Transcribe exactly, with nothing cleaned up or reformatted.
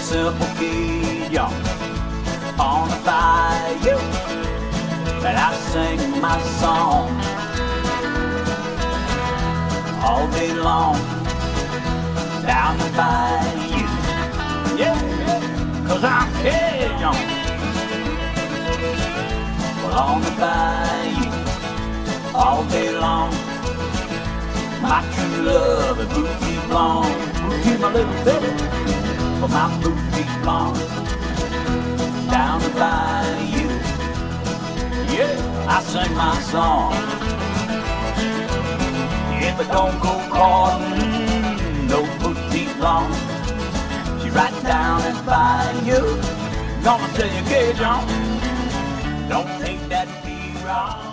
simple Cajun on the bayou, and I sing my song all day long down the bayou. Yeah, cause I'm Cajun. Well, on the bayou all day long, my true love is boutique blonde. Boutique, my little baby, for my boutique blonde down the bayou. Yeah, I sing my song. If it don't go courting, no boutique blonde, she's right down in the bayou. Gonna tell you, Cajun, don't take that be wrong.